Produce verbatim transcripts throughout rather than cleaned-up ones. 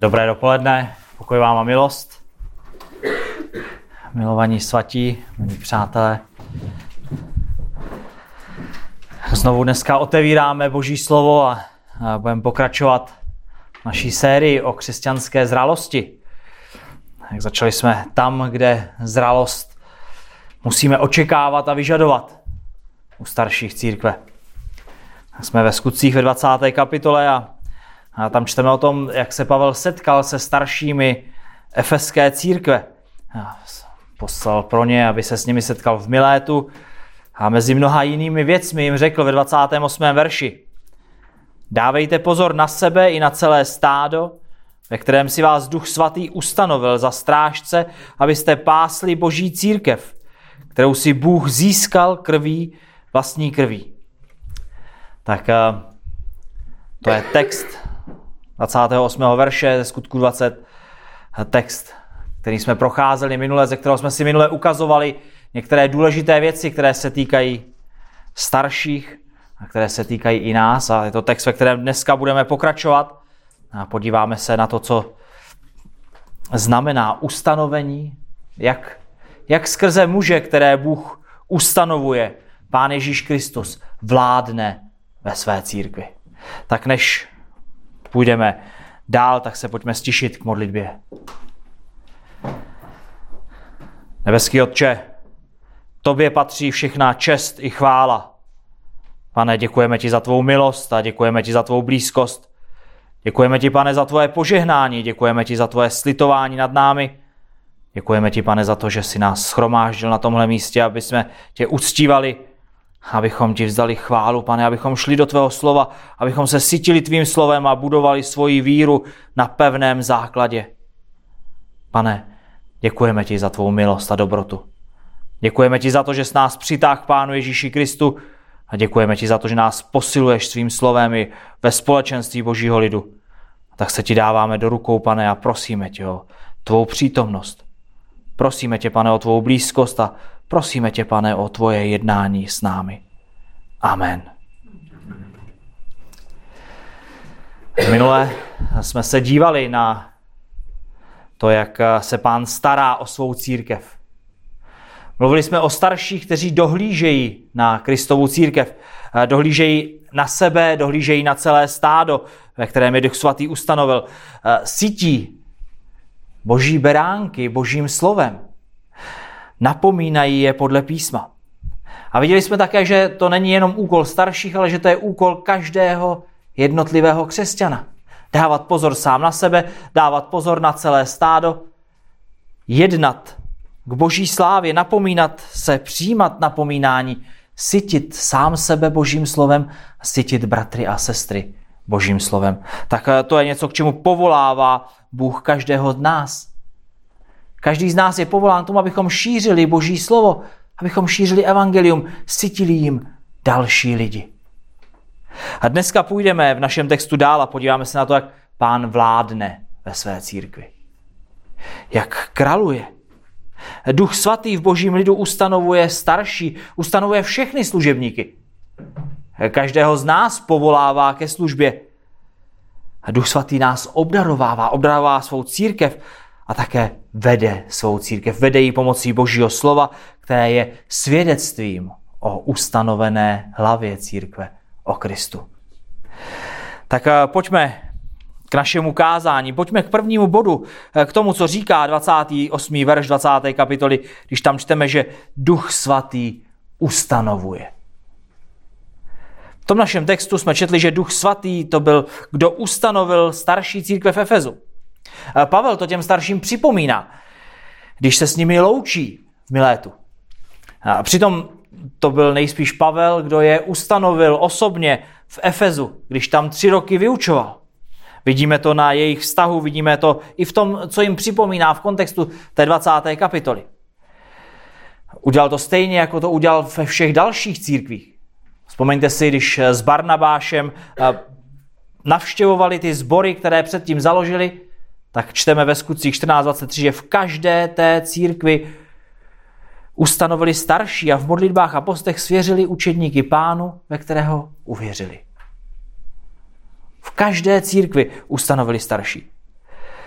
Dobré dopoledne, pokoj vám a milost. Milovaní svatí, milí přátelé. Znovu dneska otevíráme Boží slovo a budeme pokračovat v naší sérii o křesťanské zralosti. Jak začali jsme tam, kde zralost musíme očekávat a vyžadovat u starších církve. Jsme ve Skutcích ve dvacáté kapitole a A tam čteme o tom, jak se Pavel setkal se staršími efeské církve. Poslal pro ně, aby se s nimi setkal v Milétu a mezi mnoha jinými věcmi jim řekl ve dvacátém osmém verši: Dávejte pozor na sebe i na celé stádo, ve kterém si vás Duch Svatý ustanovil za strážce, abyste pásli Boží církev, kterou si Bůh získal krví, vlastní krví. Tak to je text dvacátého osmého verše ze Skutku dvacet, text, který jsme procházeli minule, ze kterého jsme si minule ukazovali některé důležité věci, které se týkají starších a které se týkají i nás. A je to text, ve kterém dneska budeme pokračovat a podíváme se na to, co znamená ustanovení, jak, jak skrze muže, které Bůh ustanovuje, Pán Ježíš Kristus vládne ve své církvi. Tak než půjdeme dál, tak se pojďme stišit k modlitbě. Nebeský Otče, tobě patří všechna čest i chvála. Pane, děkujeme ti za tvou milost a děkujeme ti za tvou blízkost. Děkujeme ti, Pane, za tvoje požehnání, děkujeme ti za tvoje slitování nad námi. Děkujeme ti, Pane, za to, že jsi nás shromáždil na tomhle místě, aby jsme tě uctívali, abychom ti vzdali chválu, Pane, abychom šli do tvého slova, abychom se sytili tvým slovem a budovali svoji víru na pevném základě. Pane, děkujeme ti za tvou milost a dobrotu. Děkujeme ti za to, že jsi nás přitáhl k Pánu Ježíši Kristu a děkujeme ti za to, že nás posiluješ svým slovem i ve společenství Božího lidu. A tak se ti dáváme do rukou, Pane, a prosíme tě o tvou přítomnost. Prosíme tě, Pane, o tvou blízkost a prosíme tě, Pane, o tvoje jednání s námi. Amen. Minule jsme se dívali na to, jak se Pán stará o svou církev. Mluvili jsme o starších, kteří dohlížejí na Kristovu církev. Dohlížejí na sebe, dohlížejí na celé stádo, ve kterém je Duch Svatý ustanovil. Sytí Boží beránky Božím slovem. Napomínají je podle písma. A viděli jsme také, že to není jenom úkol starších, ale že to je úkol každého jednotlivého křesťana. Dávat pozor sám na sebe, dávat pozor na celé stádo, jednat k Boží slávě, napomínat se, přijímat napomínání, sytit sám sebe Božím slovem, sytit bratry a sestry Božím slovem. Tak to je něco, k čemu povolává Bůh každého z nás. Každý z nás je povolán tomu, abychom šířili Boží slovo, abychom šířili evangelium, sytili jim další lidi. A dneska půjdeme v našem textu dál a podíváme se na to, jak Pán vládne ve své církvi. Jak králuje. Duch Svatý v Božím lidu ustanovuje starší, ustanovuje všechny služebníky. Každého z nás povolává ke službě. A Duch Svatý nás obdarovává, obdarovává svou církev a také vede svou církev. Vede ji pomocí Božího slova, které je svědectvím o ustanovené hlavě církve, o Kristu. Tak pojďme k našemu kázání. Pojďme k prvnímu bodu, k tomu, co říká dvacátý osmý verš dvacáté kapitoly, když tam čteme, že Duch Svatý ustanovuje. V tom našem textu jsme četli, že Duch Svatý to byl, kdo ustanovil starší církve v Efezu. Pavel to těm starším připomíná, když se s nimi loučí v Milétu. A přitom to byl nejspíš Pavel, kdo je ustanovil osobně v Efezu, když tam tři roky vyučoval. Vidíme to na jejich vztahu, vidíme to i v tom, co jim připomíná v kontextu té dvacáté kapitoly. Udělal to stejně, jako to udělal ve všech dalších církvích. Vzpomeňte si, když s Barnabášem navštěvovali ty sbory, které předtím založili, tak čteme ve Skutcích čtrnáct dvacet tři, že v každé té církvi ustanovili starší a v modlitbách a postech svěřili učedníky Pánu, ve kterého uvěřili. V každé církvi ustanovili starší.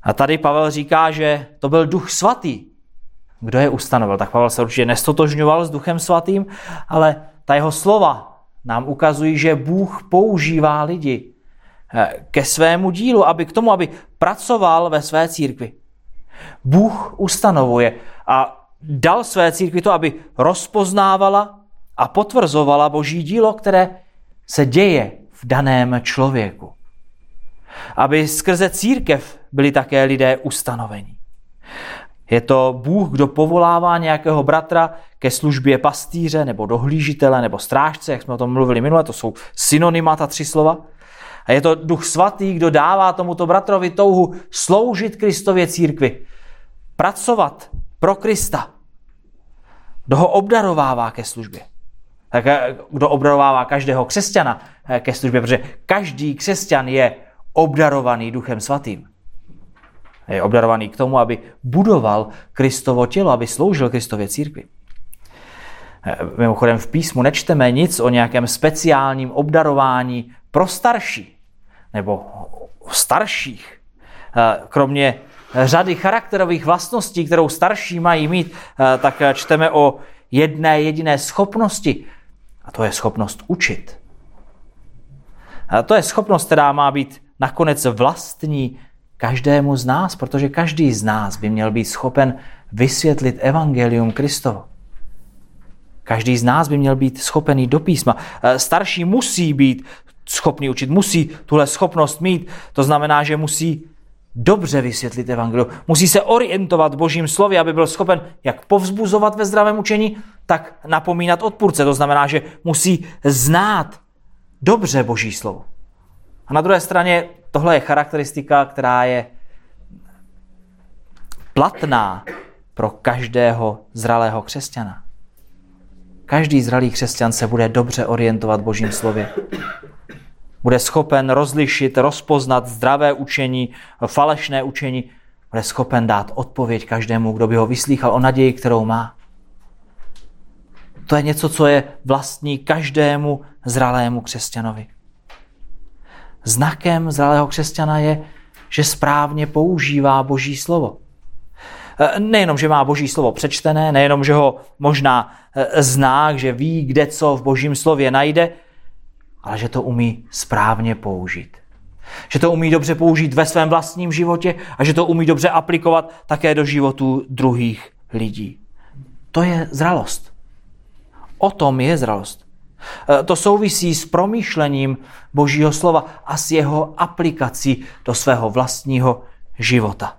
A tady Pavel říká, že to byl Duch Svatý. Kdo je ustanovil? Tak Pavel se určitě nestotožňoval s Duchem Svatým, ale ta jeho slova nám ukazují, že Bůh používá lidi ke svému dílu, aby k tomu, aby pracoval ve své církvi. Bůh ustanovuje a dal své církvi to, aby rozpoznávala a potvrzovala Boží dílo, které se děje v daném člověku. Aby skrze církev byli také lidé ustanovení. Je to Bůh, kdo povolává nějakého bratra ke službě pastýře, nebo dohlížitele, nebo strážce, jak jsme o tom mluvili minule, to jsou synonyma, ta tři slova. A je to Duch Svatý, kdo dává tomuto bratrovi touhu sloužit Kristově církvi, pracovat pro Krista. Kdo ho obdarovává ke službě. Tak kdo obdarovává každého křesťana ke službě, protože každý křesťan je obdarovaný Duchem Svatým. Je obdarovaný k tomu, aby budoval Kristovo tělo, aby sloužil Kristově církvi. Mimochodem v písmu nečteme nic o nějakém speciálním obdarování pro starší nebo starších. Kromě řady charakterových vlastností, kterou starší mají mít, tak čteme o jedné jediné schopnosti, a to je schopnost učit. A to je schopnost, která má být nakonec vlastní každému z nás, protože každý z nás by měl být schopen vysvětlit evangelium Kristovo. Každý z nás by měl být schopený do písma. Starší musí být schopný učit, musí tuhle schopnost mít. To znamená, že musí dobře vysvětlit evangelium. Musí se orientovat v Božím slově, aby byl schopen jak povzbuzovat ve zdravém učení, tak napomínat odpůrce. To znamená, že musí znát dobře Boží slovo. A na druhé straně tohle je charakteristika, která je platná pro každého zralého křesťana. Každý zralý křesťan se bude dobře orientovat v Božím slově. Bude schopen rozlišit, rozpoznat zdravé učení, falešné učení. Bude schopen dát odpověď každému, kdo by ho vyslýchal o naději, kterou má. To je něco, co je vlastní každému zralému křesťanovi. Znakem zralého křesťana je, že správně používá Boží slovo. Nejenom, že má Boží slovo přečtené, nejenom, že ho možná zná, že ví, kde co v Božím slově najde, ale že to umí správně použít. Že to umí dobře použít ve svém vlastním životě a že to umí dobře aplikovat také do životů druhých lidí. To je zralost. O tom je zralost. To souvisí s promýšlením Božího slova a s jeho aplikací do svého vlastního života.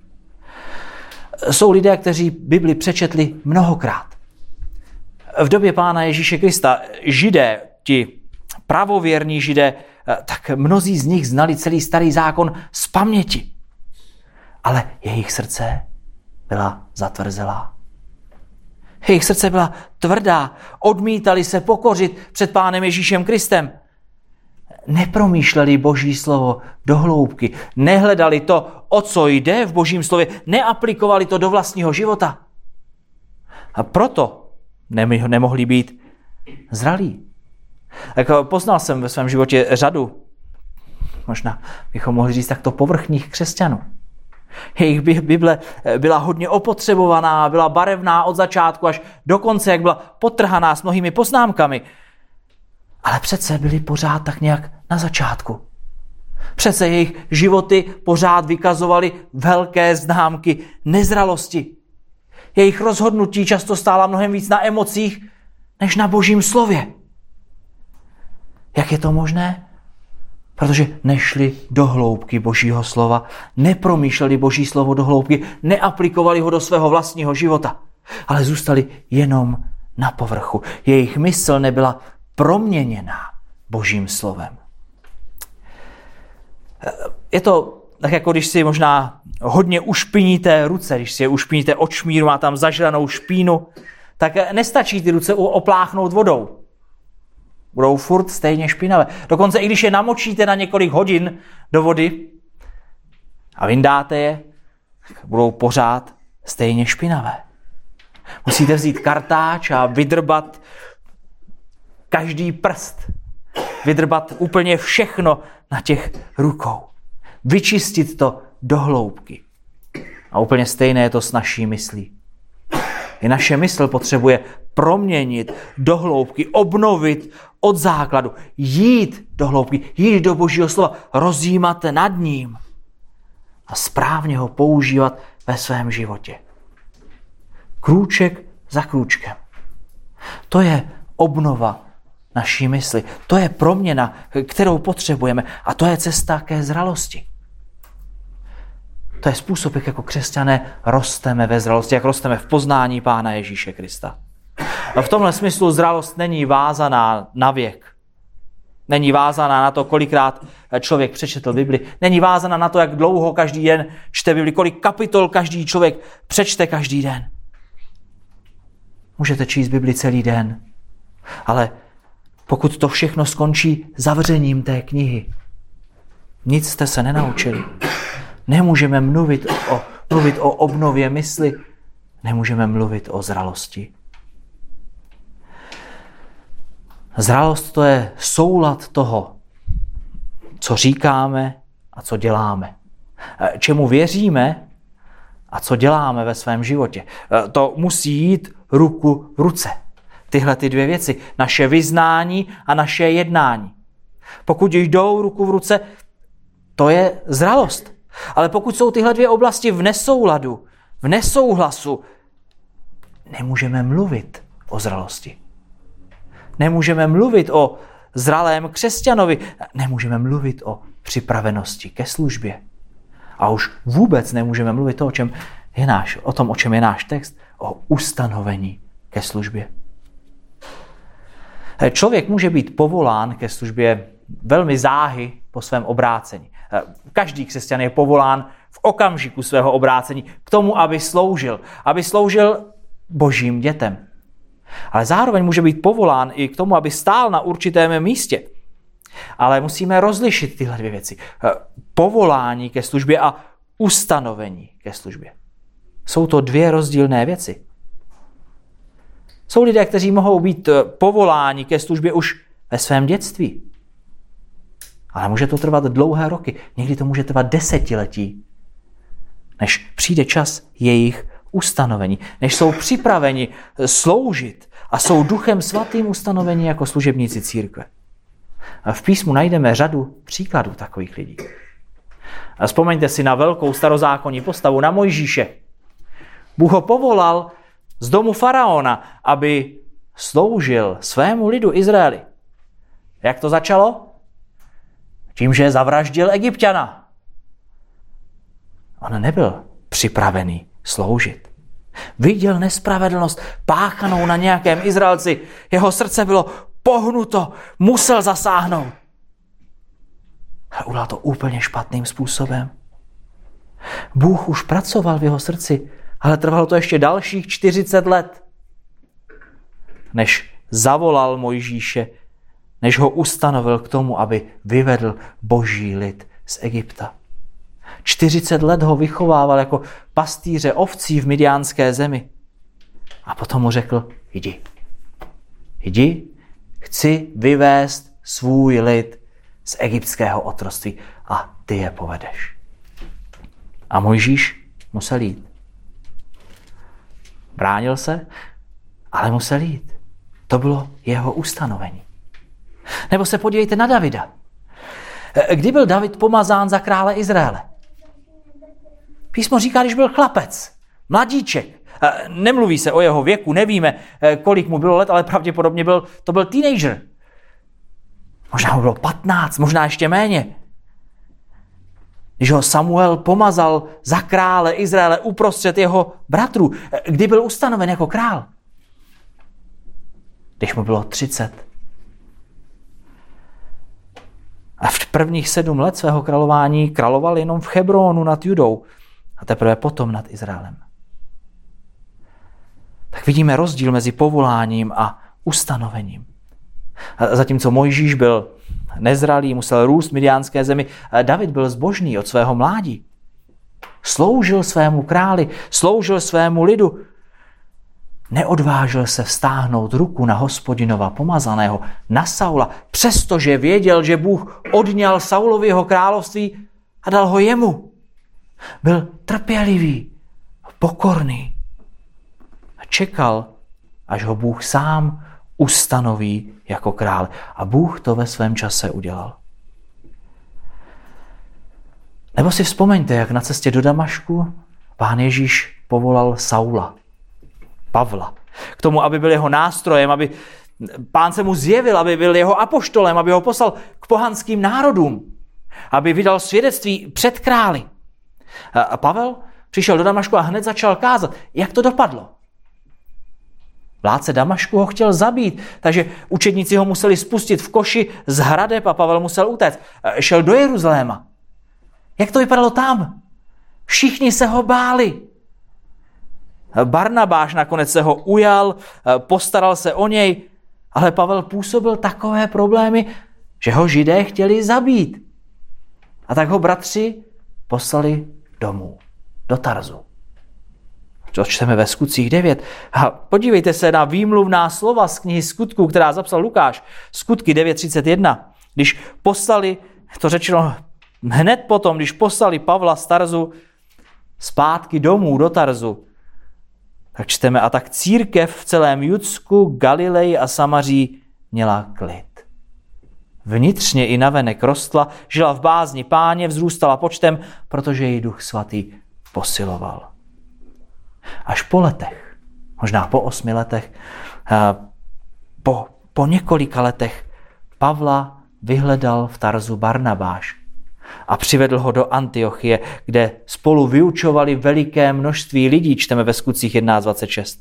Jsou lidé, kteří Bibli přečetli mnohokrát. V době Pána Ježíše Krista Židé, ti pravověrní Židé, tak mnozí z nich znali celý starý zákon z paměti. Ale jejich srdce byla zatvrzelá. Jejich srdce byla tvrdá, odmítali se pokořit před Pánem Ježíšem Kristem. Nepromýšleli Boží slovo do hloubky, nehledali to, o co jde v Božím slově, neaplikovali to do vlastního života. A proto nemohli být zralí. Tak poznal jsem ve svém životě řadu, možná bychom mohli říct takto povrchních křesťanů. Jejich Bible byla hodně opotřebovaná, byla barevná od začátku až do konce, jak byla potrhaná s mnohými poznámkami. Ale přece byli pořád tak nějak na začátku. Přece jejich životy pořád vykazovaly velké známky nezralosti. Jejich rozhodnutí často stála mnohem víc na emocích, než na Božím slově. Jak je to možné? Protože nešli do hloubky Božího slova, nepromýšleli Boží slovo do hloubky, neaplikovali ho do svého vlastního života, ale zůstali jenom na povrchu. Jejich mysl nebyla proměněná Božím slovem. Je to tak, jako když si možná hodně ušpiníte ruce, když si je ušpiníte od šmíru, má tam zažranou špínu, tak nestačí ty ruce opláchnout vodou. Budou furt stejně špinavé. Dokonce i když je namočíte na několik hodin do vody a vyndáte je, budou pořád stejně špinavé. Musíte vzít kartáč a vydrbat každý prst. Vydrbat úplně všechno na těch rukou. Vyčistit to do hloubky. A úplně stejné je to s naší myslí. I naše mysl potřebuje proměnit do hloubky, obnovit od základu, jít do hloubky, jít do Božího slova, rozjímat nad ním a správně ho používat ve svém životě. Krůček za krůčkem. To je obnova naší mysli. To je proměna, kterou potřebujeme, a to je cesta ke zralosti. To je způsob, jak jako křesťané rosteme ve zralosti, jak rosteme v poznání Pána Ježíše Krista. A v tomhle smyslu zralost není vázaná na věk. Není vázaná na to, kolikrát člověk přečetl Bibli. Není vázaná na to, jak dlouho každý den čte Bibli, kolik kapitol každý člověk přečte každý den. Můžete číst Bibli celý den, ale pokud to všechno skončí zavřením té knihy, nic jste se nenaučili. Nemůžeme mluvit o, mluvit o obnově mysli, nemůžeme mluvit o zralosti. Zralost to je soulad toho, co říkáme a co děláme. Čemu věříme a co děláme ve svém životě. To musí jít ruku v ruce. Tyhle ty dvě věci. Naše vyznání a naše jednání. Pokud jdou ruku v ruce, to je zralost. Ale pokud jsou tyhle dvě oblasti v nesouladu, v nesouhlasu, nemůžeme mluvit o zralosti. Nemůžeme mluvit o zralém křesťanovi. Nemůžeme mluvit o připravenosti ke službě. A už vůbec nemůžeme mluvit o, o, čem je náš, o tom, o čem je náš text, o ustanovení ke službě. Člověk může být povolán ke službě velmi záhy po svém obrácení. Každý křesťan je povolán v okamžiku svého obrácení k tomu, aby sloužil. Aby sloužil Božím dětem. Ale zároveň může být povolán i k tomu, aby stál na určitém místě. Ale musíme rozlišit tyhle dvě věci. Povolání ke službě a ustanovení ke službě. Jsou to dvě rozdílné věci. Jsou lidé, kteří mohou být povoláni ke službě už ve svém dětství. Ale může to trvat dlouhé roky. Někdy to může trvat desetiletí, než přijde čas jejich ustanovení, než jsou připraveni sloužit a jsou Duchem Svatým ustanoveni jako služebníci církve. A v písmu najdeme řadu příkladů takových lidí. A vzpomeňte si na velkou starozákonní postavu, na Mojžíše. Bůh ho povolal z domu faraona, aby sloužil svému lidu Izraeli. Jak to začalo? Tím, že zavraždil Egypťana. On nebyl připravený sloužit. Viděl nespravedlnost páchanou na nějakém Izraelci. Jeho srdce bylo pohnuto, musel zasáhnout. Ale udělal to úplně špatným způsobem. Bůh už pracoval v jeho srdci, ale trvalo to ještě dalších čtyřicet let, než zavolal Mojžíše, než ho ustanovil k tomu, aby vyvedl Boží lid z Egypta. čtyřicet let ho vychovával jako pastýře ovcí v Midiánské zemi. A potom mu řekl, jdi. Jdi, chci vyvést svůj lid z egyptského otroctví a ty je povedeš. A Mojžíš musel jít. Bránil se, ale musel jít. To bylo jeho ustanovení. Nebo se podívejte na Davida. Kdy byl David pomazán za krále Izraele? Písmo říká, když byl chlapec, mladíček. Nemluví se o jeho věku, nevíme, kolik mu bylo let, ale pravděpodobně byl, to byl teenager. Možná mu bylo patnáct, možná ještě méně. Když ho Samuel pomazal za krále Izraele uprostřed jeho bratrů, kdy byl ustanoven jako král? Když mu bylo třicet. A v prvních sedm let svého králování královal jenom v Hebronu nad Judou a teprve potom nad Izraelem. Tak vidíme rozdíl mezi povoláním a ustanovením. A zatímco Mojžíš byl nezralý, musel růst v Midiánské zemi, David byl zbožný od svého mládí. Sloužil svému králi, sloužil svému lidu. Neodvážil se vztáhnout ruku na Hospodinova pomazaného, na Saula, přestože věděl, že Bůh odňal Saulovi jeho království a dal ho jemu. Byl trpělivý, pokorný a čekal, až ho Bůh sám ustanoví jako král. A Bůh to ve svém čase udělal. Nebo si vzpomeňte, jak na cestě do Damašku Pán Ježíš povolal Saula, Pavla, k tomu, aby byl jeho nástrojem, aby Pán se mu zjevil, aby byl jeho apoštolem, aby ho poslal k pohanským národům, aby vydal svědectví před králi. A Pavel přišel do Damašku a hned začal kázat. Jak to dopadlo? Vládce Damašku ho chtěl zabít, takže učedníci ho museli spustit v koši z hradeb a Pavel musel utéct. Šel do Jeruzaléma. Jak to vypadalo tam? Všichni se ho báli. Barnabáš nakonec se ho ujal, postaral se o něj, ale Pavel působil takové problémy, že ho Židé chtěli zabít. A tak ho bratři poslali domů, do Tarzu. To čteme ve Skutcích devět. A podívejte se na výmluvná slova z knihy Skutků, která zapsal Lukáš. Skutky devět třicet jedna. Když poslali, to řečeno hned potom, když poslali Pavla z Tarzu zpátky domů do Tarzu, tak čteme, a tak církev v celém Judsku, Galileji a Samaří měla klid. Vnitřně i navenek rostla, žila v bázni Páně, vzrůstala počtem, protože její Duch Svatý posiloval. Až po letech, možná po osmi letech, po, po několika letech Pavla vyhledal v Tarzu Barnabáš a přivedl ho do Antiochie, kde spolu vyučovali veliké množství lidí, čteme ve Skutcích jedenáct dvacet šest.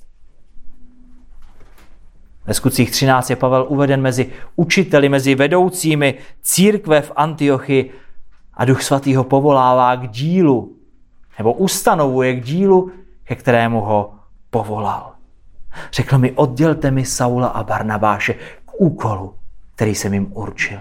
Ve Skutcích třináct je Pavel uveden mezi učiteli, mezi vedoucími církve v Antiochii a Duch Svatý ho povolává k dílu, nebo ustanovuje k dílu, ke kterému ho povolal. Řekl mi, oddělte mi Saula a Barnabáše k úkolu, který jsem jim určil.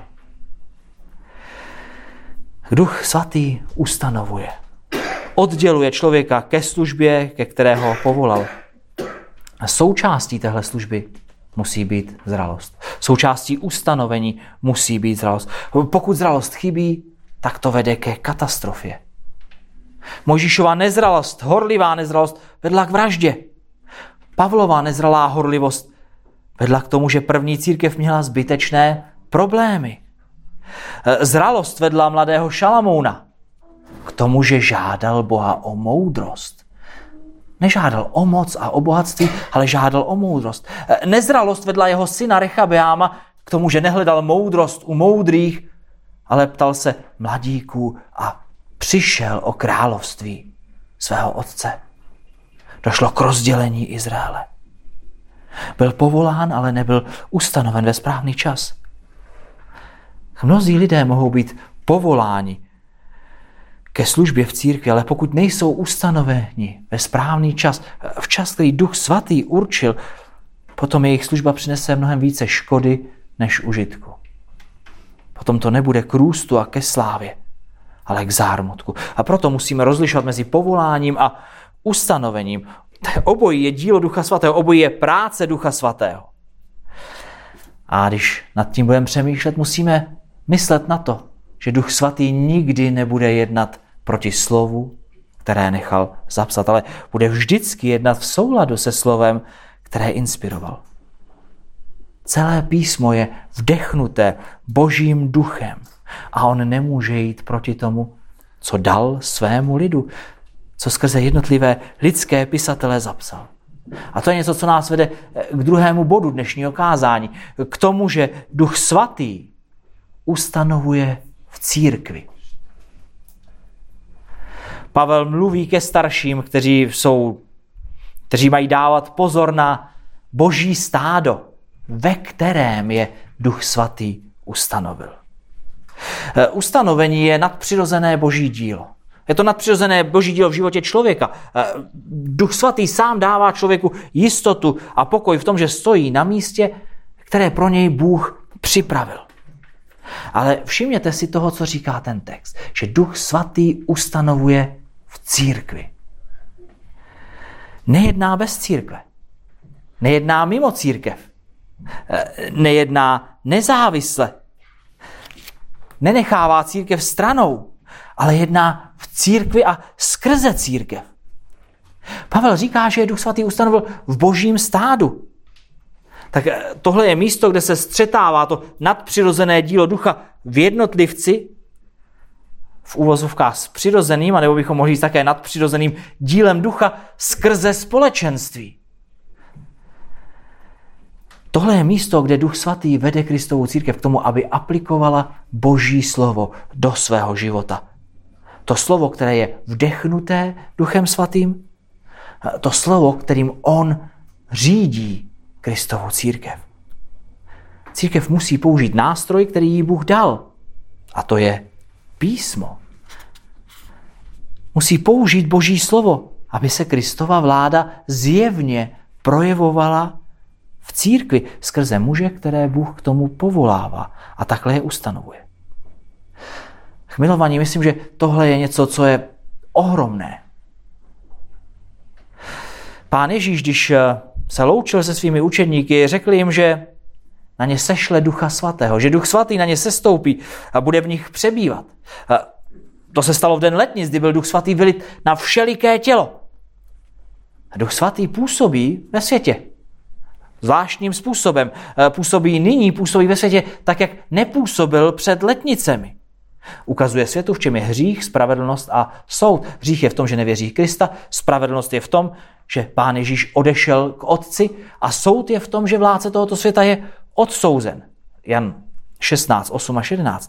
Duch Svatý ustanovuje, odděluje člověka ke službě, ke kterého ho povolal. A součástí téhle služby musí být zralost. Součástí ustanovení musí být zralost. Pokud zralost chybí, tak to vede ke katastrofě. Mojžíšova nezralost, horlivá nezralost vedla k vraždě. Pavlova nezralá horlivost vedla k tomu, že první církev měla zbytečné problémy. Zralost vedla mladého Šalamouna k tomu, že žádal Boha o moudrost. Nežádal o moc a o bohatství, ale žádal o moudrost. Nezralost vedla jeho syna Rechabeáma k tomu, že nehledal moudrost u moudrých, ale ptal se mladíků a přišel o království svého otce. Došlo k rozdělení Izraele. Byl povolán, ale nebyl ustanoven ve správný čas. Mnozí lidé mohou být povoláni ke službě v církvi, ale pokud nejsou ustanoveni ve správný čas, v čas, který Duch Svatý určil, potom jejich služba přinese mnohem více škody než užitku. Potom to nebude k růstu a ke slávě, ale k zármutku. A proto musíme rozlišovat mezi povoláním a ustanovením. Obojí je dílo Ducha Svatého, obojí je práce Ducha Svatého. A když nad tím budeme přemýšlet, musíme myslet na to, že Duch Svatý nikdy nebude jednat proti slovu, které nechal zapsat, ale bude vždycky jednat v souladu se slovem, které inspiroval. Celé písmo je vdechnuté Božím duchem a on nemůže jít proti tomu, co dal svému lidu, co skrze jednotlivé lidské pisatele zapsal. A to je něco, co nás vede k druhému bodu dnešního kázání. K tomu, že Duch Svatý ustanovuje v církvi. Pavel mluví ke starším, kteří jsou, kteří mají dávat pozor na Boží stádo, ve kterém je Duch Svatý ustanovil. Ustanovení je nadpřirozené Boží dílo. Je to nadpřirozené Boží dílo v životě člověka. Duch Svatý sám dává člověku jistotu a pokoj v tom, že stojí na místě, které pro něj Bůh připravil. Ale všimněte si toho, co říká ten text, že Duch Svatý ustanovuje v církvi. Nejedná bez církve. Nejedná mimo církev. Nejedná nezávisle. Nenechává církev stranou, ale jedná v církvi a skrze církev. Pavel říká, že Duch Svatý ustanovil v božím stádu. Tak tohle je místo, kde se střetává to nadpřirozené dílo ducha v jednotlivci, v úvozovkách s přirozeným, anebo bychom mohli říct také nadpřirozeným dílem ducha skrze společenství. Tohle je místo, kde Duch Svatý vede Kristovu církev k tomu, aby aplikovala Boží slovo do svého života. To slovo, které je vdechnuté Duchem Svatým, to slovo, kterým on řídí Kristovu církev. Církev musí použít nástroj, který jí Bůh dal, a to je písmo. Musí použít Boží slovo, aby se Kristova vláda zjevně projevovala v církvi skrze muže, které Bůh k tomu povolává a takhle je ustanovuje. Milovaní, myslím, že tohle je něco, co je ohromné. Pán Ježíš, když se loučil se svými učedníky, řekl jim, že na ně sešle Ducha Svatého, že Duch Svatý na ně sestoupí a bude v nich přebývat. To se stalo v den letnic, kdy byl Duch Svatý vylit na všeliké tělo. A Duch Svatý působí ve světě. Zvláštním způsobem. Působí nyní, působí ve světě tak, jak nepůsobil před letnicemi. Ukazuje světu, v čem je hřích, spravedlnost a soud. Hřích je v tom, že nevěří Krista, spravedlnost je v tom, že Pán Ježíš odešel k Otci a soud je v tom, že vládce tohoto světa je odsouzen. Jan šestnáct, osm až jedenáct.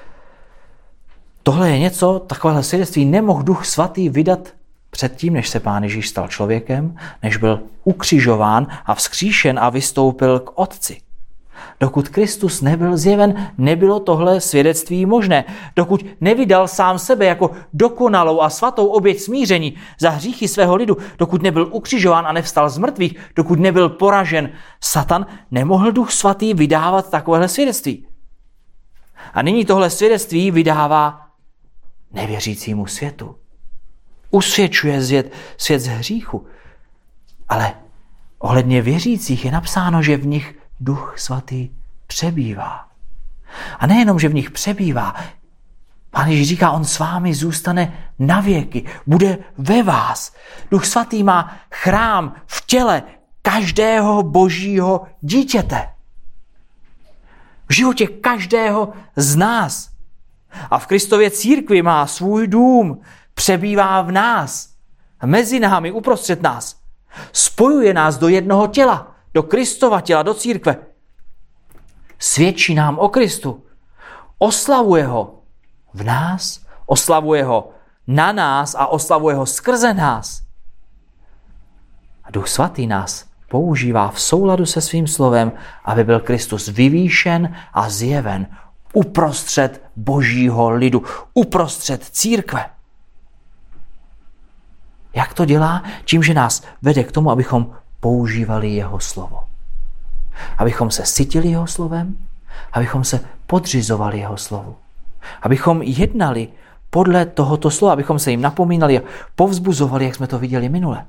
Tohle je něco, takovéhle svědectví nemohl Duch Svatý vydat předtím, než se Pán Ježíš stal člověkem, než byl ukřižován a vzkříšen a vystoupil k Otci. Dokud Kristus nebyl zjeven, nebylo tohle svědectví možné. Dokud nevydal sám sebe jako dokonalou a svatou oběť smíření za hříchy svého lidu, dokud nebyl ukřižován a nevstal z mrtvých, dokud nebyl poražen Satan, nemohl Duch Svatý vydávat takovéhle svědectví. A nyní tohle svědectví vydává nevěřícímu světu. Usvědčuje svět, svět z hříchu. Ale ohledně věřících je napsáno, že v nich Duch Svatý přebývá. A nejenom, že v nich přebývá, Pán Ježíš říká, on s vámi zůstane na věky, bude ve vás. Duch Svatý má chrám v těle každého božího dítěte. V životě každého z nás. A v Kristově církvi má svůj dům, přebývá v nás, mezi námi, uprostřed nás. Spojuje nás do jednoho těla, do Kristova těla, do církve. Svědčí nám o Kristu. Oslavuje ho v nás, oslavuje ho na nás a oslavuje ho skrze nás. A Duch Svatý nás používá v souladu se svým slovem, aby byl Kristus vyvýšen a zjeven uprostřed božího lidu, uprostřed církve. Jak to dělá? Tím, že nás vede k tomu, abychom používali jeho slovo. Abychom se sytili jeho slovem, abychom se podřizovali jeho slovu. Abychom jednali podle tohoto slova, abychom se jim napomínali a povzbuzovali, jak jsme to viděli minule.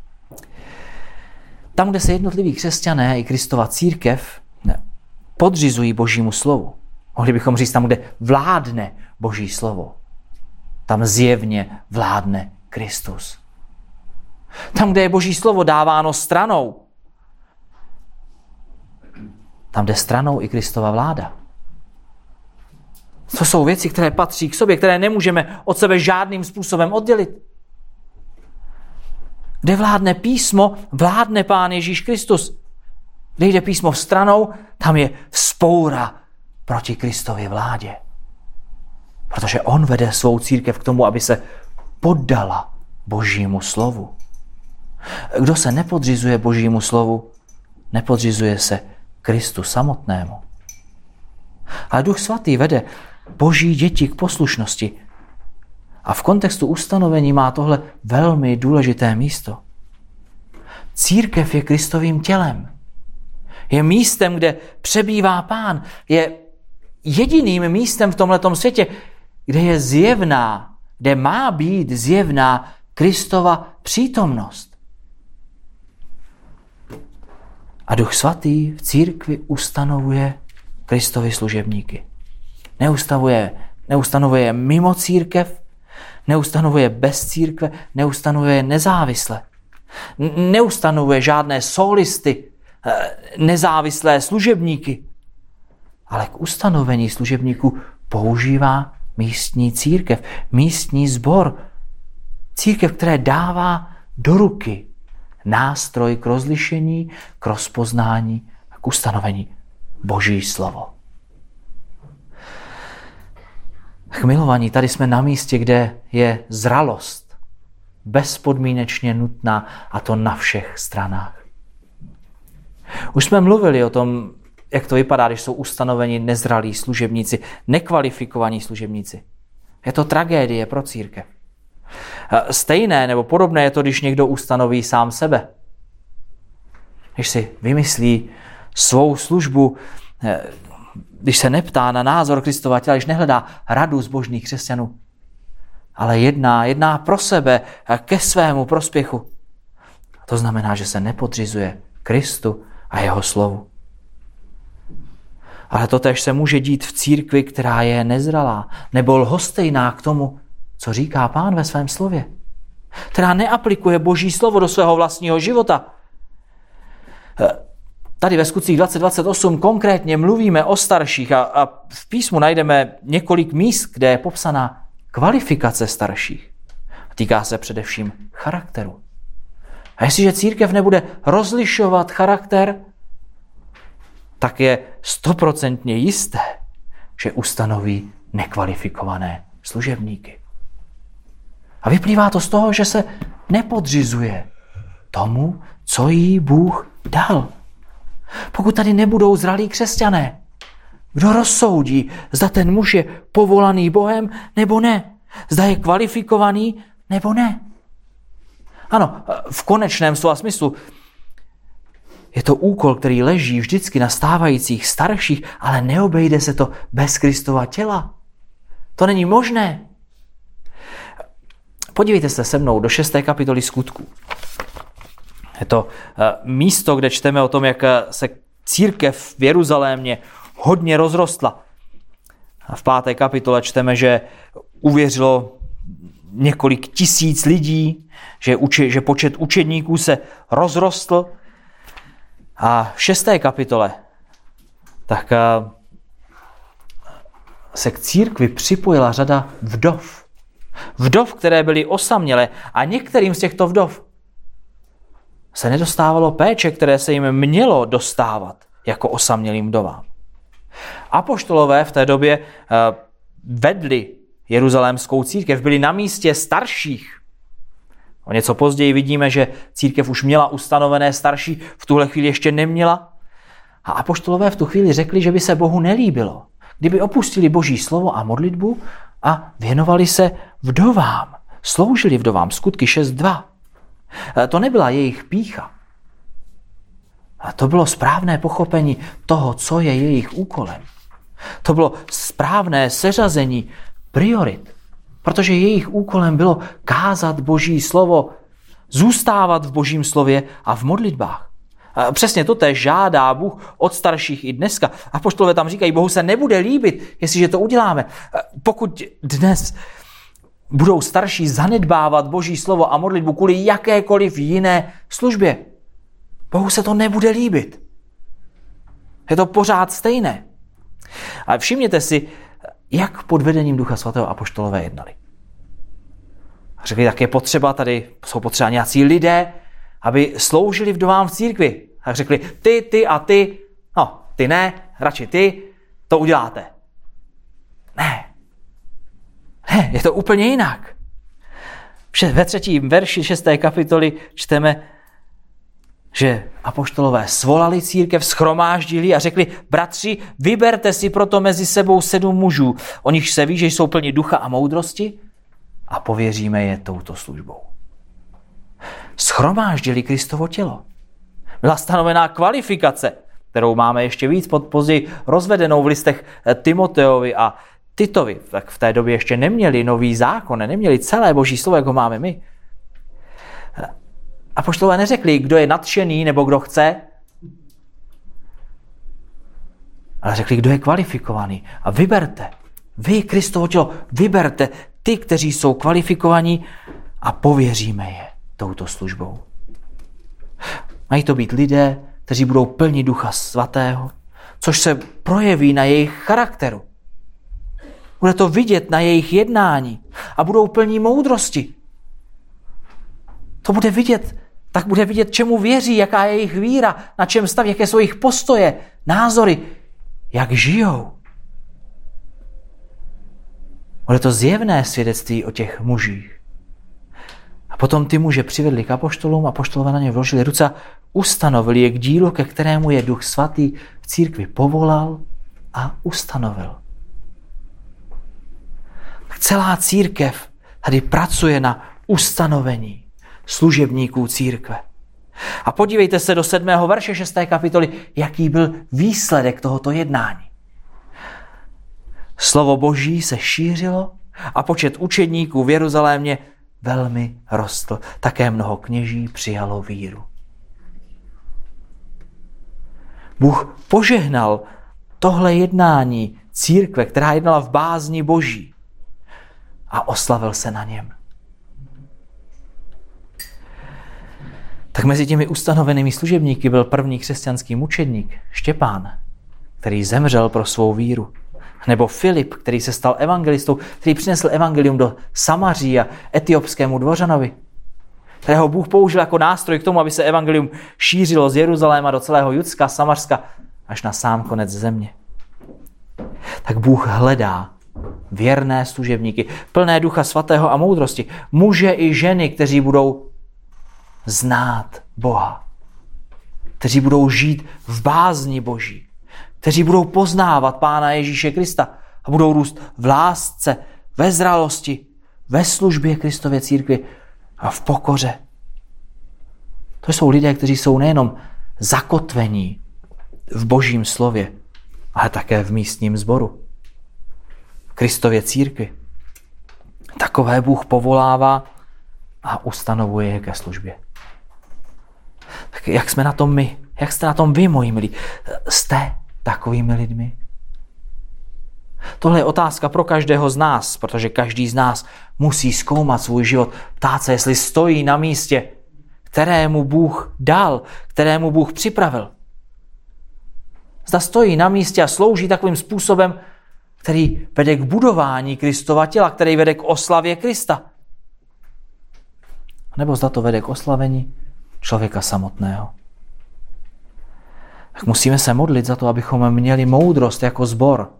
Tam, kde se jednotliví křesťané i Kristova církev ne, podřizují božímu slovu, mohli bychom říct tam, kde vládne boží slovo, tam zjevně vládne Kristus. Tam, kde je boží slovo dáváno stranou, tam jde stranou i Kristova vláda. To jsou věci, které patří k sobě, které nemůžeme od sebe žádným způsobem oddělit. Kde vládne písmo, vládne Pán Ježíš Kristus. Kde jde písmo stranou, tam je vzpoura proti Kristově vládě. Protože on vede svou církev k tomu, aby se poddala božímu slovu. Kdo se nepodřizuje božímu slovu, nepodřizuje se Kristu samotnému. Ale Duch Svatý vede boží děti k poslušnosti. A v kontextu ustanovení má tohle velmi důležité místo. Církev je Kristovým tělem. Je místem, kde přebývá Pán. Je jediným místem v tomhletom světě, kde je zjevná, kde má být zjevná Kristova přítomnost. A Duch Svatý v církvi ustanovuje Kristovi služebníky. Neustavuje, neustanovuje mimo církev, Neustanovuje bez církve, neustanovuje nezávisle. Neustanovuje žádné solisty, nezávislé služebníky. Ale k ustanovení služebníků používá místní církev, místní sbor. Církev, která dává do ruky nástroj k rozlišení, k rozpoznání a k ustanovení Boží slovo. K milovaní, tady jsme na místě, kde je zralost bezpodmínečně nutná, a to na všech stranách. Už jsme mluvili o tom, jak to vypadá, když jsou ustanoveni nezralí služebníci, nekvalifikovaní služebníci. Je to tragédie pro církev. Stejné nebo podobné je to, když někdo ustanoví sám sebe. Když si vymyslí svou službu, když se neptá na názor Kristova těla, když nehledá radu zbožných křesťanů, ale jedná, jedná pro sebe, ke svému prospěchu. To znamená, že se nepodřizuje Kristu a jeho slovu. Ale to též se může dít v církvi, která je nezralá nebo lhostejná k tomu, co říká Pán ve svém slově. Která neaplikuje Boží slovo do svého vlastního života. Tady ve Skutcích dvacet dvacet osm konkrétně mluvíme o starších a, a v písmu najdeme několik míst, kde je popsaná kvalifikace starších. Týká se především charakteru. A jestliže církev nebude rozlišovat charakter, tak je stoprocentně jisté, že ustanoví nekvalifikované služebníky. A vyplývá to z toho, že se nepodřizuje tomu, co jí Bůh dal. Pokud tady nebudou zralí křesťané, kdo rozsoudí, zda ten muž je povolaný Bohem nebo ne? Zda je kvalifikovaný nebo ne? Ano, v konečném slova smyslu je to úkol, který leží vždycky na stávajících starších, ale neobejde se to bez Kristova těla. To není možné. Podívejte se se mnou do šesté kapitoly Skutků. Je to místo, kde čteme o tom, jak se církev v Jeruzalémě hodně rozrostla. A v páté kapitole čteme, že uvěřilo několik tisíc lidí, že, uči, že počet učedníků se rozrostl. A v šesté kapitole tak se k církvi připojila řada vdov. Vdov, které byly osamělé, a některým z těchto vdov se nedostávalo péče, které se jim mělo dostávat jako osamělým vdovám. Apoštolové v té době vedli jeruzalémskou církev, byli na místě starších. O něco později vidíme, že církev už měla ustanovené starší, v tuhle chvíli ještě neměla. A apoštolové v tu chvíli řekli, že by se Bohu nelíbilo, kdyby opustili Boží slovo a modlitbu a věnovali se vdovám. Sloužili vdovám. Skutky šest dva. To nebyla jejich pýcha. A to bylo správné pochopení toho, co je jejich úkolem. To bylo správné seřazení priorit. Protože jejich úkolem bylo kázat Boží slovo, zůstávat v Božím slově a v modlitbách. A přesně to též žádá Bůh od starších i dneska. Apoštolové tam říkají, Bohu se nebude líbit, jestliže to uděláme. Pokud dnes budou starší zanedbávat Boží slovo a modlitbu kvůli jakékoliv jiné službě, Bohu se to nebude líbit. Je to pořád stejné. Ale všimněte si, jak pod vedením Ducha svatého apoštolové jednali. A řekli, tak je potřeba, tady jsou potřeba nějací lidé, aby sloužili vdovám v církvi. A řekli, ty, ty a ty, no, ty ne, radši ty, to uděláte. Ne. Ne, je to úplně jinak. Ve třetím verši šesté kapitoly čteme, že apoštolové svolali církev, shromáždili a řekli, bratři, vyberte si proto mezi sebou sedm mužů, o nich se ví, že jsou plni ducha a moudrosti, a pověříme je touto službou. Shromáždili Kristovo tělo. Byla stanovená kvalifikace, kterou máme ještě víc později rozvedenou v listech Timoteovi a Titovi. Tak v té době ještě neměli nový zákon, neměli celé Boží slovo, jak ho máme my. Apoštolové neřekli, kdo je nadšený nebo kdo chce, ale řekli, kdo je kvalifikovaný. A vyberte, vy, Kristovo tělo, vyberte ty, kteří jsou kvalifikovaní, a pověříme je touto službou. Mají to být lidé, kteří budou plní Ducha Svatého, což se projeví na jejich charakteru. Bude to vidět na jejich jednání a budou plní moudrosti. To bude vidět, tak bude vidět, čemu věří, jaká je jejich víra, na čem staví, jaké jsou jejich postoje, názory, jak žijou. Bude to zjevné svědectví o těch mužích. A potom ty muže přivedli k apoštolům, apoštolové na ně vložili ruce a ustanovili je k dílu, ke kterému je Duch Svatý v církvi povolal a ustanovil. Celá církev tady pracuje na ustanovení služebníků církve. A podívejte se do sedmého verše šesté kapitoly, jaký byl výsledek tohoto jednání. Slovo Boží se šířilo a počet učedníků v Jeruzalémě velmi rostl. Také mnoho kněží přijalo víru. Bůh požehnal tohle jednání církve, která jednala v bázni Boží, a oslavil se na něm. Tak mezi těmi ustanovenými služebníky byl první křesťanský mučedník Štěpán, který zemřel pro svou víru. Nebo Filip, který se stal evangelistou, který přinesl evangelium do Samaří a etiopskému dvořanovi, kterého Bůh použil jako nástroj k tomu, aby se evangelium šířilo z Jeruzaléma do celého Judska, Samarska až na sám konec země. Tak Bůh hledá věrné služebníky, plné Ducha Svatého a moudrosti, muže i ženy, kteří budou znát Boha, kteří budou žít v bázni Boží, kteří budou poznávat Pána Ježíše Krista a budou růst v lásce, ve zralosti, ve službě Kristově církvi a v pokoře. To jsou lidé, kteří jsou nejenom zakotvení v Božím slově, ale také v místním sboru. Kristově církvi. Takové Bůh povolává a ustanovuje je ke službě. Tak jak jsme na tom my? Jak jste na tom vy, moji milí? Jste takovými lidmi? Tohle je otázka pro každého z nás, protože každý z nás musí zkoumat svůj život, ptát se, jestli stojí na místě, kterému Bůh dal, kterému Bůh připravil. Zda stojí na místě a slouží takovým způsobem, který vede k budování Kristova těla, který vede k oslavě Krista. Nebo zda to vede k oslavení člověka samotného. Tak musíme se modlit za to, abychom měli moudrost jako sbor.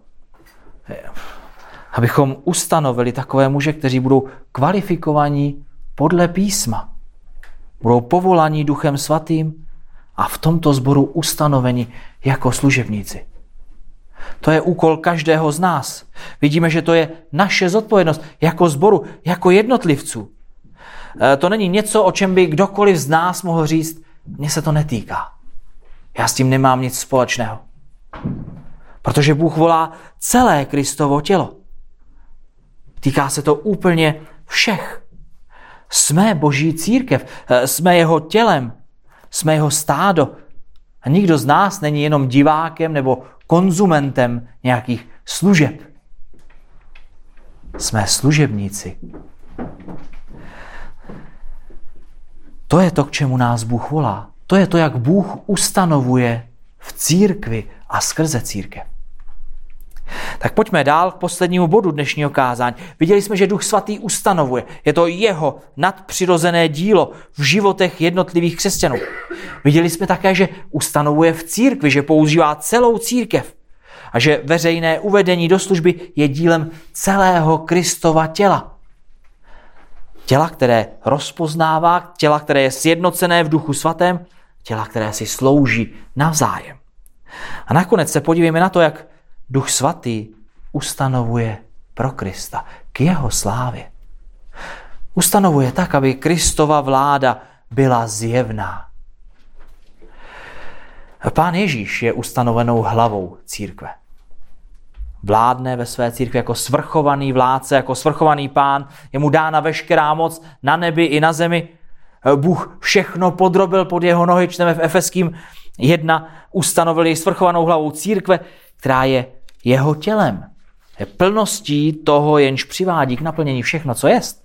Abychom ustanovili takové muže, kteří budou kvalifikovaní podle písma. Budou povolaní Duchem Svatým a v tomto sboru ustanoveni jako služebníci. To je úkol každého z nás. Vidíme, že to je naše zodpovědnost jako sboru, jako jednotlivců. To není něco, o čem by kdokoliv z nás mohl říct, mně se to netýká. Já s tím nemám nic společného. Protože Bůh volá celé Kristovo tělo. Týká se to úplně všech. Jsme Boží církev, jsme jeho tělem, jsme jeho stádo. A nikdo z nás není jenom divákem nebo konzumentem nějakých služeb. Jsme služebníci. To je to, k čemu nás Bůh volá. To je to, jak Bůh ustanovuje v církvi a skrze církev. Tak pojďme dál k poslednímu bodu dnešního kázání. Viděli jsme, že Duch Svatý ustanovuje. Je to jeho nadpřirozené dílo v životech jednotlivých křesťanů. Viděli jsme také, že ustanovuje v církvi, že používá celou církev a že veřejné uvedení do služby je dílem celého Kristova těla. Těla, které rozpoznává, těla, které je sjednocené v Duchu Svatém, těla, které si slouží navzájem. A nakonec se podívejme na to, jak Duch Svatý ustanovuje pro Krista, k jeho slávě. Ustanovuje tak, aby Kristova vláda byla zjevná. Pán Ježíš je ustanovenou hlavou církve. Vládne ve své církvi jako svrchovaný vládce, jako svrchovaný pán. Je mu dána veškerá moc na nebi i na zemi. Bůh všechno podrobil pod jeho nohy, čteme v Efeským jedna, ustanovil jej svrchovanou hlavou církve, která je jeho tělem. Je plností toho, jenž přivádí k naplnění všechno, co jest.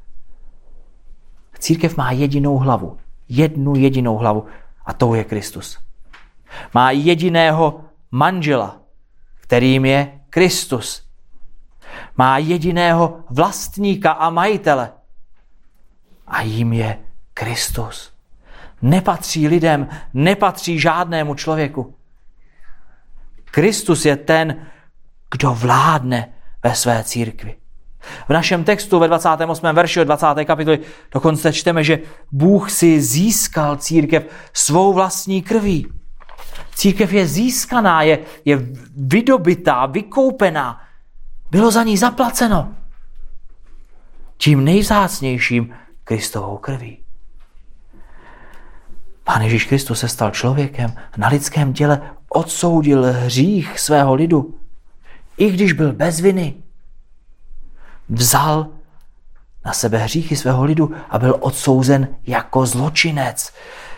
Církev má jedinou hlavu. Jednu jedinou hlavu. A tou je Kristus. Má jediného manžela, kterým je Kristus. Má jediného vlastníka a majitele. A jím je Kristus. Nepatří lidem, nepatří žádnému člověku. Kristus je ten, kdo vládne ve své církvi. V našem textu ve dvacátém osmém verši od dvacáté kapitoly dokonce čteme, že Bůh si získal církev svou vlastní krví. Církev je získaná, je, je vydobitá, vykoupená. Bylo za ní zaplaceno. Tím nejvzácnějším Kristovou krví. Pán Ježíš Kristus se stal člověkem, na lidském těle odsoudil hřích svého lidu. I když byl bez viny, vzal na sebe hříchy svého lidu a byl odsouzen jako zločinec.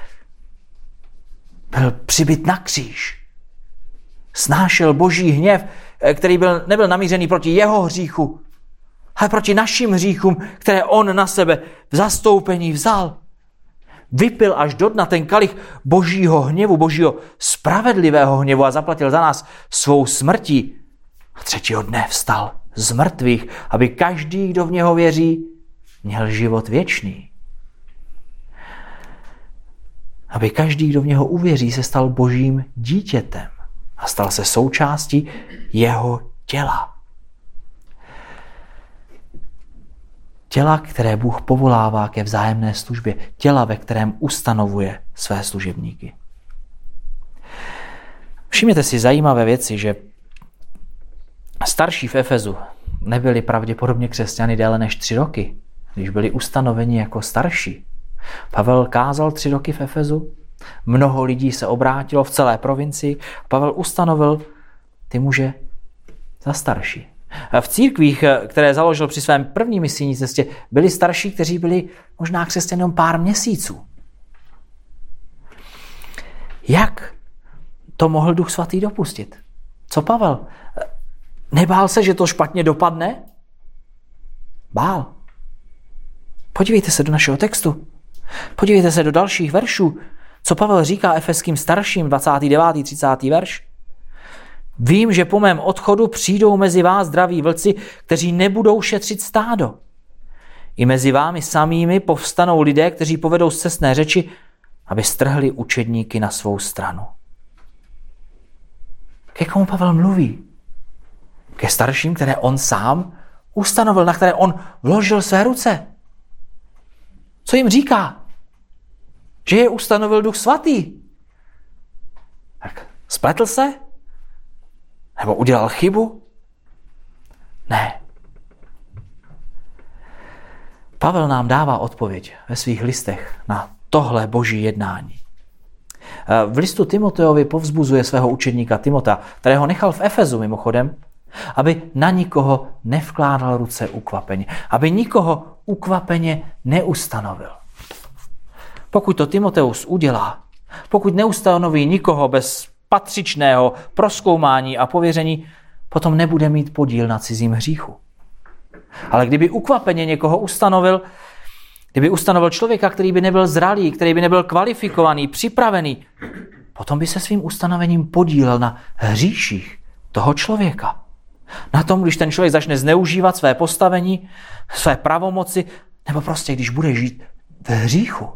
Byl přibyt na kříž. Snášel boží hněv, který byl, nebyl namířený proti jeho hříchu, ale proti našim hříchům, které on na sebe v zastoupení vzal. Vypil až do dna ten kalich božího hněvu, božího spravedlivého hněvu a zaplatil za nás svou smrtí. A třetího dne vstal z mrtvých, aby každý, kdo v něho věří, měl život věčný. Aby každý, kdo v něho uvěří, se stal božím dítětem a stal se součástí jeho těla. Těla, které Bůh povolává ke vzájemné službě. Těla, ve kterém ustanovuje své služebníky. Všimněte si zajímavé věci, že starší v Efezu nebyli pravděpodobně křesťany déle než tři roky, když byli ustanoveni jako starší. Pavel kázal tři roky v Efezu, mnoho lidí se obrátilo v celé provincii, Pavel ustanovil ty muže za starší. V církvích, které založil při svém první misijní cestě, byli starší, kteří byli možná křesťané jenom pár měsíců. Jak to mohl Duch Svatý dopustit? Co Pavel? Nebál se, že to špatně dopadne? Bál. Podívejte se do našeho textu. Podívejte se do dalších veršů. Co Pavel říká efeským starším, dvacátý devátý třicátý verš. Vím, že po mém odchodu přijdou mezi vás zdraví vlci, kteří nebudou šetřit stádo. I mezi vámi samými povstanou lidé, kteří povedou scestné řeči, aby strhli učedníky na svou stranu. Ke komu Pavel mluví? Ke starším, které on sám ustanovil, na které on vložil své ruce. Co jim říká? Že je ustanovil Duch Svatý. Tak spletl se? Nebo udělal chybu? Ne. Pavel nám dává odpověď ve svých listech na tohle boží jednání. V listu Timoteovi povzbuzuje svého učedníka Timota, kterého nechal v Efezu mimochodem, aby na nikoho nevkládal ruce ukvapeně, aby nikoho ukvapeně neustanovil. Pokud to Timoteus udělá, pokud neustanoví nikoho bez patřičného prozkoumání a pověření, potom nebude mít podíl na cizím hříchu. Ale kdyby ukvapeně někoho ustanovil, kdyby ustanovil člověka, který by nebyl zralý, který by nebyl kvalifikovaný, připravený, potom by se svým ustanovením podílel na hříších toho člověka. Na tom, když ten člověk začne zneužívat své postavení, své pravomoci, nebo prostě když bude žít v hříchu.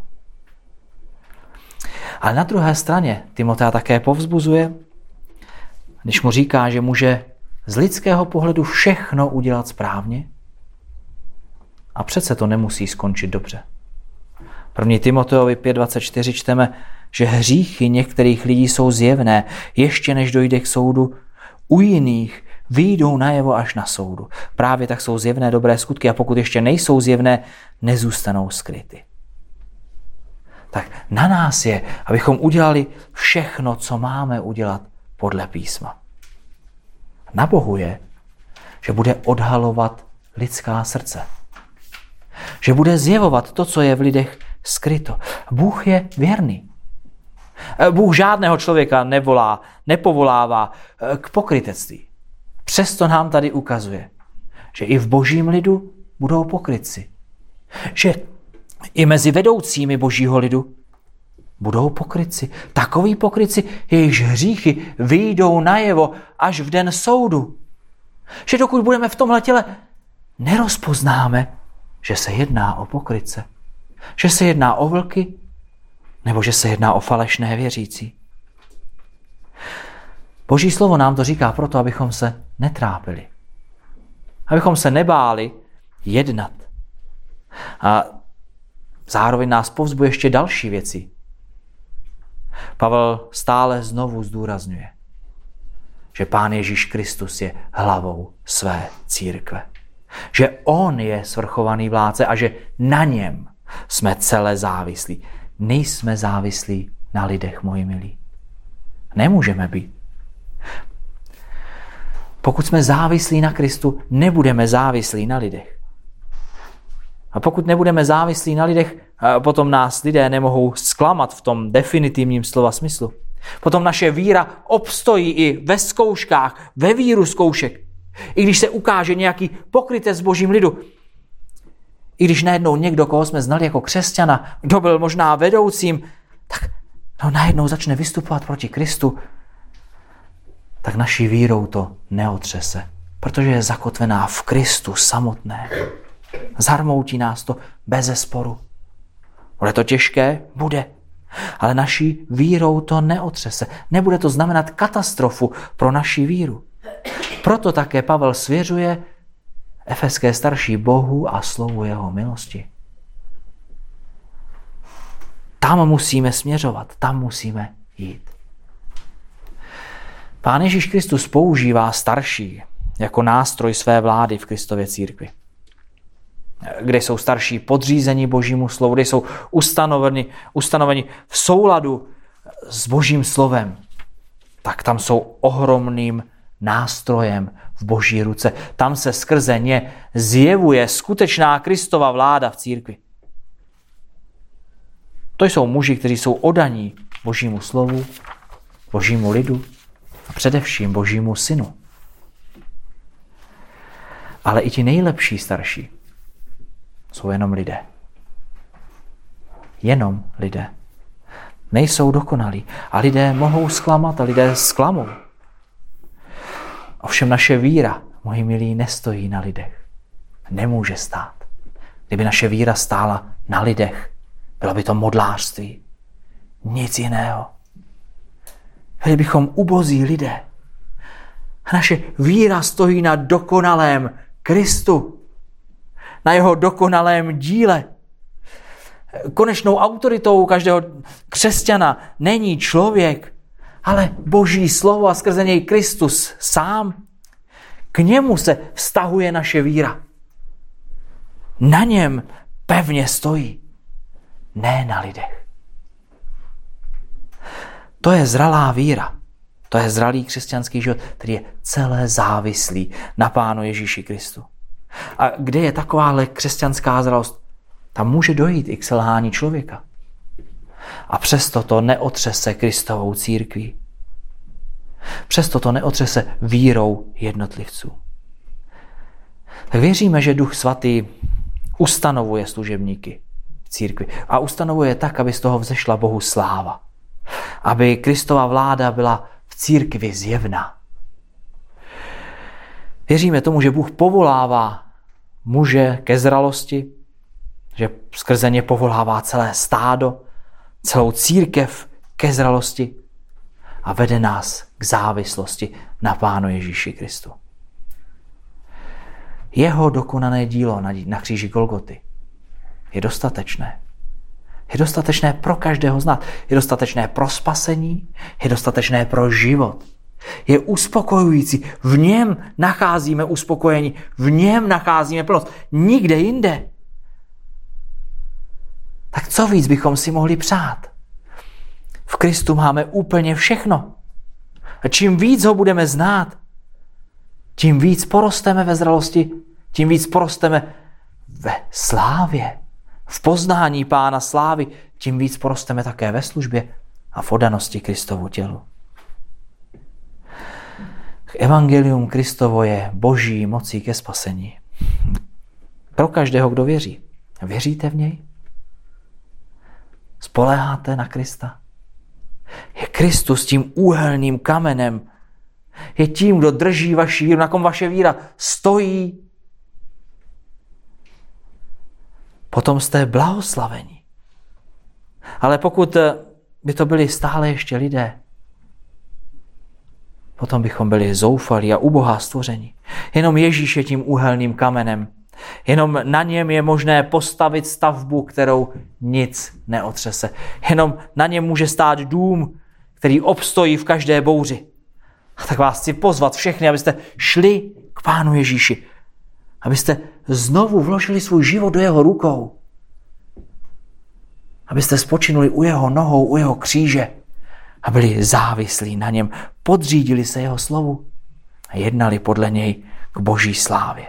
Ale na druhé straně Timotea také povzbuzuje, když mu říká, že může z lidského pohledu všechno udělat správně a přece to nemusí skončit dobře. První Timoteovi pět dvacet čtyři čteme, že hříchy některých lidí jsou zjevné, ještě než dojde k soudu, u jiných vyjdou najevo až na soudu. Právě tak jsou zjevné dobré skutky a pokud ještě nejsou zjevné, nezůstanou skryty. Tak na nás je, abychom udělali všechno, co máme udělat podle písma. Na Bohu je, že bude odhalovat lidská srdce. Že bude zjevovat to, co je v lidech skryto. Bůh je věrný. Bůh žádného člověka nevolá, nepovolává k pokrytectví. přesto nám tady ukazuje, že i v božím lidu budou pokrytci. Že i mezi vedoucími božího lidu budou pokrytci. Takoví pokrytci, jejichž hříchy vyjdou najevo až v den soudu. Že dokud budeme v tomhle těle, nerozpoznáme, že se jedná o pokrytce. Že se jedná o vlky, nebo že se jedná o falešné věřící. Boží slovo nám to říká proto, abychom se netrápili. Abychom se nebáli jednat. A zároveň nás povzbuje ještě další věci. Pavel stále znovu zdůrazňuje, že Pán Ježíš Kristus je hlavou své církve. Že on je svrchovaný vládce a že na něm jsme celé závislí. Nejsme závislí na lidech, moji milí. Nemůžeme být. Pokud jsme závislí na Kristu, nebudeme závislí na lidech. A pokud nebudeme závislí na lidech, potom nás lidé nemohou zklamat v tom definitivním slova smyslu. Potom naše víra obstojí i ve zkouškách, ve víru zkoušek. I když se ukáže nějaký pokrytec v božím lidu, i když najednou někdo, koho jsme znali jako křesťana, kdo byl možná vedoucím, tak no, najednou začne vystupovat proti Kristu, tak naší vírou to neotřese, protože je zakotvená v Kristu samotné. Zarmoutí nás to bezesporu. Bude to těžké? Bude. Ale naší vírou to neotřese. Nebude to znamenat katastrofu pro naši víru. Proto také Pavel svěřuje efeské starší Bohu a slovu jeho milosti. Tam musíme směřovat, tam musíme jít. Pán Ježíš Kristus používá starší jako nástroj své vlády v Kristově církvi. Kde jsou starší podřízení božímu slovu, kde jsou ustanoveni, ustanoveni v souladu s božím slovem, tak tam jsou ohromným nástrojem v boží ruce. Tam se skrze ně zjevuje skutečná Kristova vláda v církvi. To jsou muži, kteří jsou oddaní božímu slovu, božímu lidu a především božímu synu. Ale i ti nejlepší starší jsou jenom lidé. Jenom lidé. Nejsou dokonalí. A lidé mohou zklamat a lidé zklamou. Ovšem naše víra, moji milí, nestojí na lidech. Nemůže stát. Kdyby naše víra stála na lidech, bylo by to modlářství. Nic jiného. Byli bychom ubozí lidé. A naše víra stojí na dokonalém Kristu. Na jeho dokonalém díle. Konečnou autoritou každého křesťana není člověk, ale boží slovo a skrze něj Kristus sám. K němu se vztahuje naše víra. Na něm pevně stojí, ne na lidech. To je zralá víra. To je zralý křesťanský život, který je celé závislý na Pánu Ježíši Kristu. A kde je takováhle křesťanská zralost, tam může dojít i k selhání člověka. A přesto to neotřese Kristovou církví. Přesto to neotřese vírou jednotlivců. Tak věříme, že Duch Svatý ustanovuje služebníky v církvi. A ustanovuje tak, aby z toho vzešla Bohu sláva. Aby Kristova vláda byla v církvi zjevná. Věříme tomu, že Bůh povolává muže ke zralosti, že skrze ně povolává celé stádo, celou církev ke zralosti a vede nás k závislosti na Pánu Ježíši Kristu. Jeho dokonané dílo na kříži Golgoty je dostatečné. Je dostatečné pro každého z nás. Je dostatečné pro spasení, je dostatečné pro život. Je uspokojující. V něm nacházíme uspokojení. V něm nacházíme plnost. Nikde jinde. Tak co víc bychom si mohli přát? V Kristu máme úplně všechno. A čím víc ho budeme znát, tím víc porosteme ve zralosti, tím víc porosteme ve slávě. V poznání Pána slávy, tím víc porosteme také ve službě a v oddanosti Kristovu tělu. Evangelium Kristovo je boží mocí ke spasení. Pro každého, kdo věří. Věříte v něj? Spoléháte na Krista? Je Kristus tím úhelným kamenem. Je tím, kdo drží vaši víru, na kom vaše víra stojí. Potom jste blahoslavení. Ale pokud by to byli stále ještě lidé, potom bychom byli zoufalí a ubohá stvoření. Jenom Ježíš je tím úhelným kamenem. Jenom na něm je možné postavit stavbu, kterou nic neotřese. Jenom na něm může stát dům, který obstojí v každé bouři. A tak vás chci pozvat všechny, abyste šli k Pánu Ježíši. Abyste znovu vložili svůj život do jeho rukou. Abyste spočinuli u jeho nohou, u jeho kříže a byli závislí na něm, podřídili se jeho slovu a jednali podle něj k boží slávě.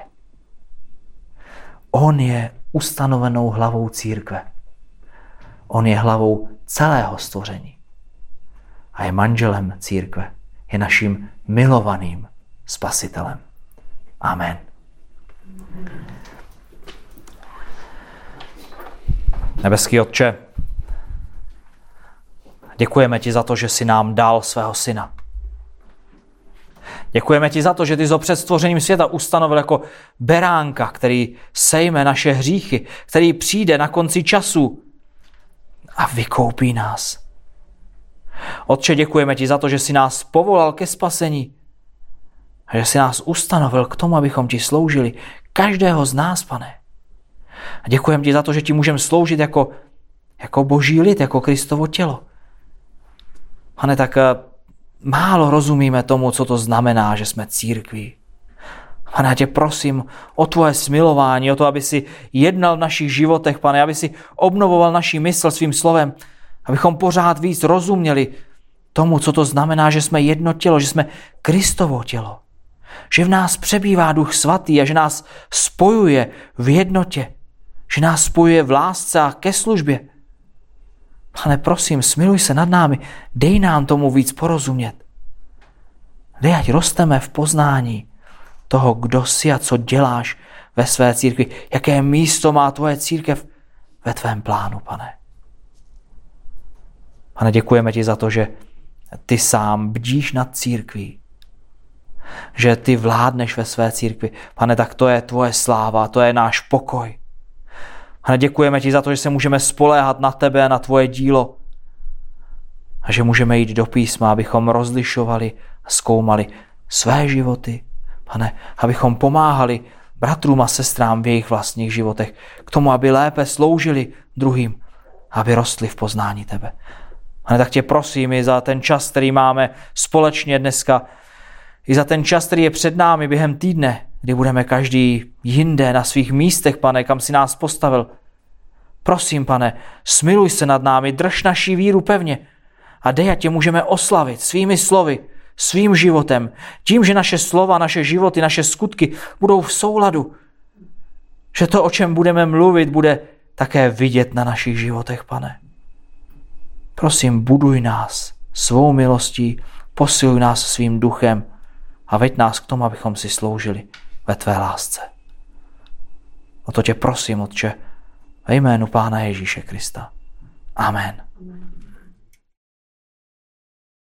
On je ustanovenou hlavou církve. On je hlavou celého stvoření. A je manželem církve. Je naším milovaným spasitelem. Amen. Nebeský Otče, děkujeme ti za to, že jsi nám dal svého syna. Děkujeme ti za to, že ty jsi ho před stvořením světa ustanovil jako beránka, který sejme naše hříchy, který přijde na konci času a vykoupí nás. Otče, děkujeme ti za to, že jsi nás povolal ke spasení a že jsi nás ustanovil k tomu, abychom ti sloužili. Každého z nás, Pane. A děkujeme ti za to, že ti můžeme sloužit jako, jako boží lid, jako Kristovo tělo. Pane, tak málo rozumíme tomu, co to znamená, že jsme církví. Pane, já tě prosím o tvoje smilování, o to, aby si jednal v našich životech, Pane, aby si obnovoval naši mysl svým slovem, abychom pořád víc rozuměli tomu, co to znamená, že jsme jedno tělo, že jsme Kristovo tělo. Že v nás přebývá Duch Svatý a že nás spojuje v jednotě. Že nás spojuje v lásce a ke službě. Pane, prosím, smiluj se nad námi, dej nám tomu víc porozumět. Dej, ať rosteme v poznání toho, kdo jsi a co děláš ve své církvi. Jaké místo má tvoje církev ve tvém plánu, Pane. Pane, děkujeme ti za to, že ty sám bdíš nad církví. Že ty vládneš ve své církvi. Pane, tak to je tvoje sláva, to je náš pokoj. Pane, děkujeme ti za to, že se můžeme spoléhat na tebe a na tvoje dílo. A že můžeme jít do písma, abychom rozlišovali a zkoumali své životy. Pane, abychom pomáhali bratrům a sestrám v jejich vlastních životech k tomu, aby lépe sloužili druhým, aby rostli v poznání tebe. Pane, tak tě prosím i za ten čas, který máme společně dneska, i za ten čas, který je před námi během týdne, kdy budeme každý jinde na svých místech, Pane, kam si nás postavil. Prosím, Pane, smiluj se nad námi, drž naši víru pevně a dej, ať tě můžeme oslavit svými slovy, svým životem, tím, že naše slova, naše životy, naše skutky budou v souladu. Že to, o čem budeme mluvit, bude také vidět na našich životech, Pane. Prosím, buduj nás svou milostí, posiluj nás svým duchem a veď nás k tomu, abychom si sloužili ve tvé lásce. O to tě prosím, Otče, ve jménu Pána Ježíše Krista. Amen. Amen.